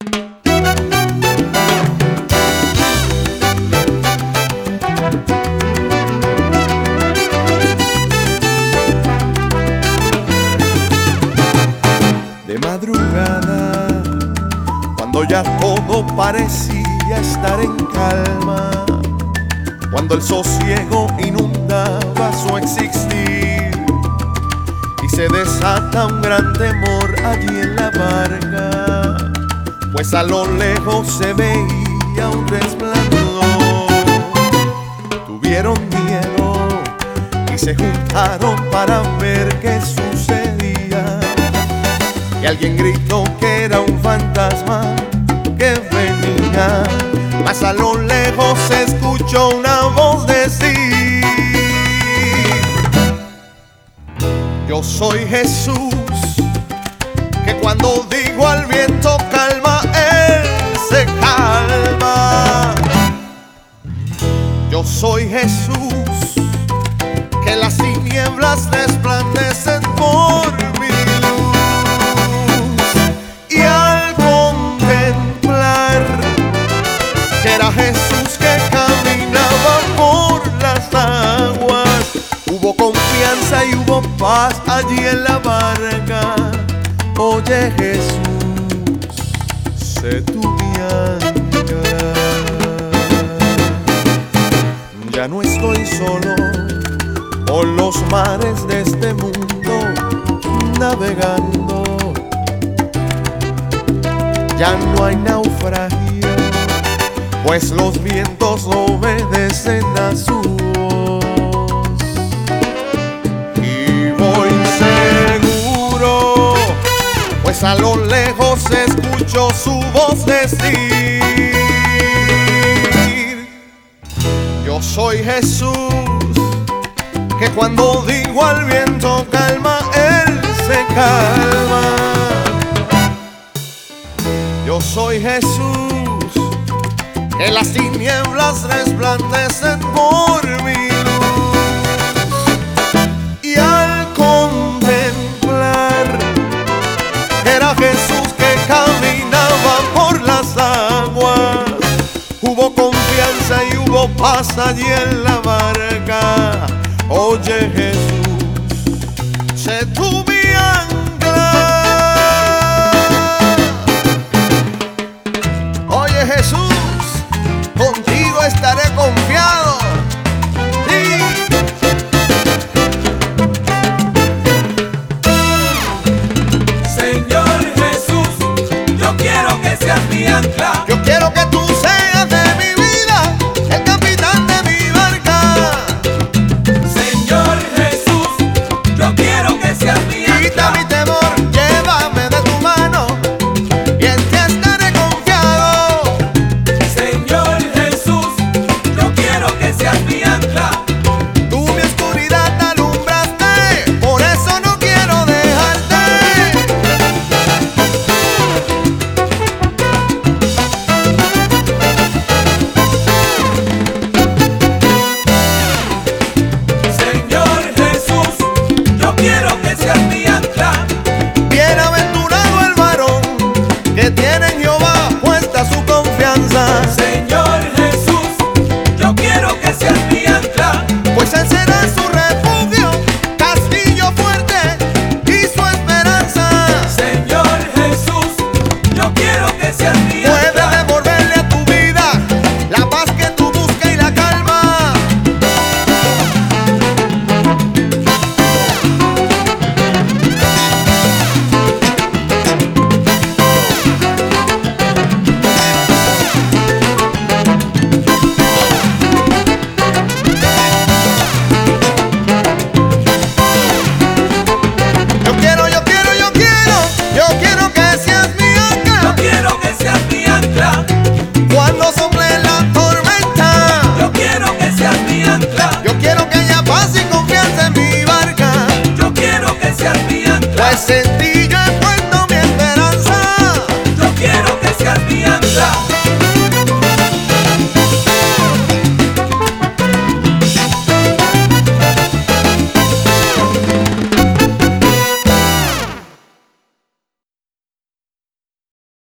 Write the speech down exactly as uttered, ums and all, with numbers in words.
De madrugada, cuando ya todo parecía estar en calma, cuando el sosiego inundaba su existir y se desata un gran temor allí en la barca, pues a lo lejos se veía un resplandor. Tuvieron miedo y se juntaron para ver qué sucedía, y alguien gritó que era un fantasma que venía, mas a lo lejos se escuchó una voz decir: yo soy Jesús, que cuando digo al viento calma, él se calma. Yo soy Jesús, que las tinieblas resplandecen por mi luz. Y al contemplar que era Jesús que caminaba por las aguas, hubo confianza y hubo paz allí en la barca. Oye Jesús, sé tú mi ancla. Ya no estoy solo por los mares de este mundo navegando. Ya no hay naufragio, pues los vientos obedecen a su voz. Y voy seguro, pues a lo lejos escucho su voz decir: yo soy Jesús, que cuando digo al viento calma, él se calma. Yo soy Jesús, que las tinieblas resplandecen por mi luz. Y al contemplar era Jesús que caminaba por las aguas, hubo confianza y hubo paz allí en la barca. Oye Jesús, sé tú mi ancla. Oye Jesús, contigo estaré confiado. Sí. Señor Jesús, yo quiero que seas mi ancla. Yo quiero que tú seas de mi vida el capitán de mi barca. Señor Jesús, yo quiero que seas mi Quita mi ancla. temor, llévame de tu mano y en ti estaré confiado. Señor Jesús, yo quiero que seas mi ancla. Tú mi oscuridad alumbraste, por eso no quiero dejarte. Señor Jesús, yo quiero que seas mi ancla. Bienaventurado el varón que tiene en Jehová puesta su confianza, Señor Jesús, yo quiero que seas mi ancla. pues él será su refugio, castillo fuerte y su esperanza. Señor Jesús, yo quiero que seas mi ancla.